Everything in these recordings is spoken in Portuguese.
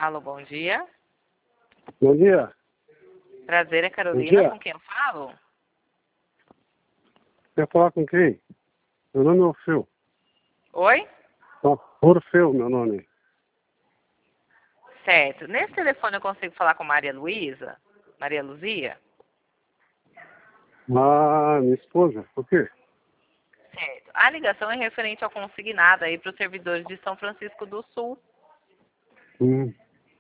Alô, bom dia. Bom dia. Prazer, é Bom Carolina, dia. com quem eu falo? Quer falar com quem? Meu nome é Orfeu. Oi? Orfeu, meu nome. Certo. Nesse telefone eu consigo falar com Maria Luísa? Maria Luzia? Ah, minha esposa. Por quê? Certo. A ligação é referente ao consignado aí para os servidores de São Francisco do Sul. Hum.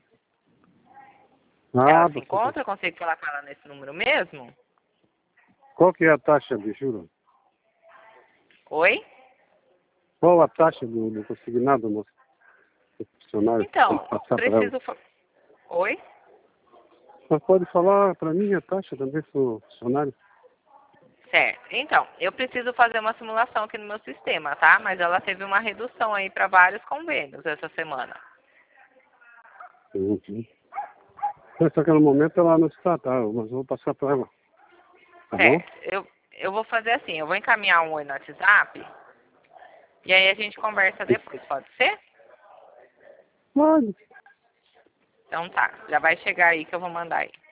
Ela Ah, se encontra? Eu consigo falar com ela nesse número mesmo? qual que é a taxa de juros? Oi? Qual a taxa do consignado, moço? Do funcionário? Tem Então, que passar para ela. preciso... Oi? Mas pode falar para mim a taxa também, sou funcionário? Certo. Então, eu preciso fazer uma simulação aqui no meu sistema, tá? Mas ela teve uma redução aí para vários convênios essa semana. Uhum. Só que no momento ela não está, tá? Mas eu vou passar para ela. Tá bom? Certo. Eu vou fazer assim, eu vou encaminhar um oi no WhatsApp e aí a gente conversa depois, pode ser? Pode. Então tá, já vai chegar aí que eu vou mandar aí.